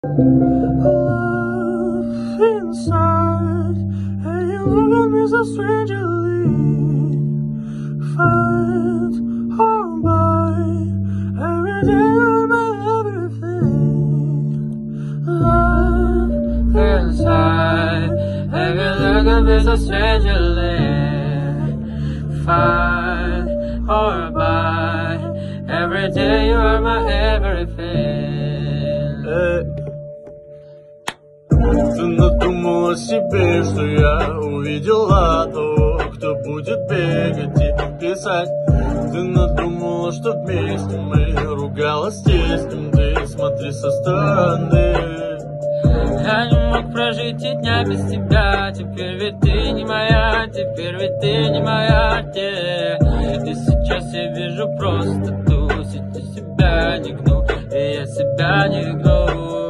Love inside, and you look at me so strangely. Fight or buy, every day you're my everything. Love inside, and you look at me so strangely. Fight or buy, every day you're my everything. Ты надумала себе, что я увидела того, кто будет бегать и писать. Ты надумала, что вместе мы ругалась с тестем. Ты смотри со стороны. Я не мог прожить и дня без тебя. Теперь ведь ты не моя, теперь ведь ты не моя. И сейчас я вижу просто тусить. И себя не гну, и я себя не гну.